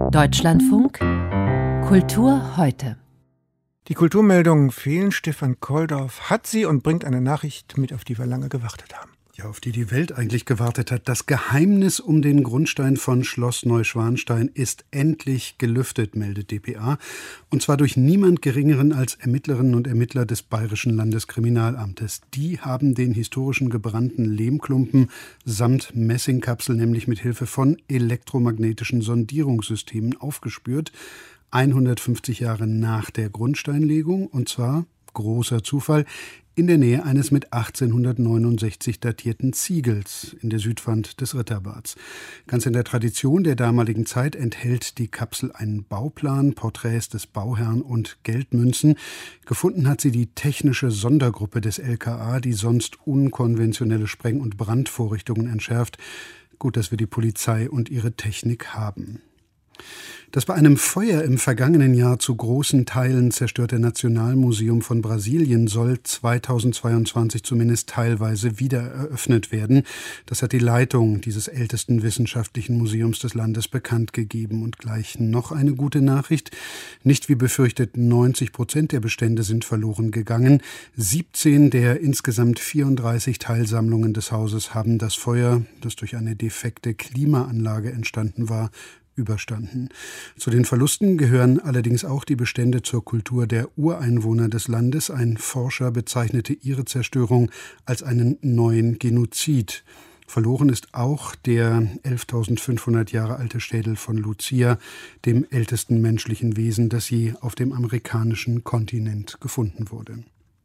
Deutschlandfunk Kultur heute. Die Kulturmeldungen fehlen. Stefan Koldorf hat sie und bringt eine Nachricht mit, auf die wir lange gewartet haben. Ja, auf die die Welt eigentlich gewartet hat. Das Geheimnis um den Grundstein von Schloss Neuschwanstein ist endlich gelüftet, meldet dpa. Und zwar durch niemand Geringeren als Ermittlerinnen und Ermittler des Bayerischen Landeskriminalamtes. Die haben den historischen gebrannten Lehmklumpen samt Messingkapsel nämlich mit Hilfe von elektromagnetischen Sondierungssystemen aufgespürt. 150 Jahre nach der Grundsteinlegung, und zwar, großer Zufall, in der Nähe eines mit 1869 datierten Ziegels in der Südwand des Ritterbads. Ganz in der Tradition der damaligen Zeit enthält die Kapsel einen Bauplan, Porträts des Bauherrn und Geldmünzen. Gefunden hat sie die technische Sondergruppe des LKA, die sonst unkonventionelle Spreng- und Brandvorrichtungen entschärft. Gut, dass wir die Polizei und ihre Technik haben. Das bei einem Feuer im vergangenen Jahr zu großen Teilen zerstörte Nationalmuseum von Brasilien soll 2022 zumindest teilweise wieder eröffnet werden. Das hat die Leitung dieses ältesten wissenschaftlichen Museums des Landes bekannt gegeben. Und gleich noch eine gute Nachricht. Nicht wie befürchtet 90% der Bestände sind verloren gegangen. 17 der insgesamt 34 Teilsammlungen des Hauses haben das Feuer, das durch eine defekte Klimaanlage entstanden war, überstanden. Zu den Verlusten gehören allerdings auch die Bestände zur Kultur der Ureinwohner des Landes. Ein Forscher bezeichnete ihre Zerstörung als einen neuen Genozid. Verloren ist auch der 11.500 Jahre alte Schädel von Lucia, dem ältesten menschlichen Wesen, das je auf dem amerikanischen Kontinent gefunden wurde.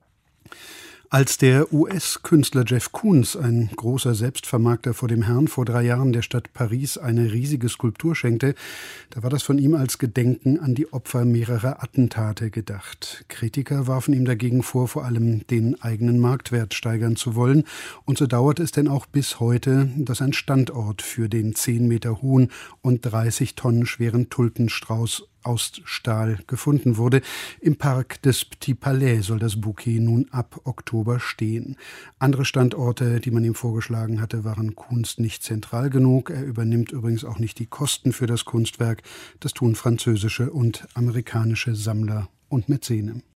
Als der US-Künstler Jeff Koons, ein großer Selbstvermarkter vor dem Herrn, vor 3 Jahren der Stadt Paris eine riesige Skulptur schenkte, da war das von ihm als Gedenken an die Opfer mehrerer Attentate gedacht. Kritiker warfen ihm dagegen vor allem den eigenen Marktwert steigern zu wollen. Und so dauert es denn auch bis heute, dass ein Standort für den 10 Meter hohen und 30 Tonnen schweren Tulpenstrauß aus Stahl gefunden wurde. Im Park des Petit Palais soll das Bouquet nun ab Oktober stehen. Andere Standorte, die man ihm vorgeschlagen hatte, waren Koons nicht zentral genug. Er übernimmt übrigens auch nicht die Kosten für das Kunstwerk. Das tun französische und amerikanische Sammler und Mäzene.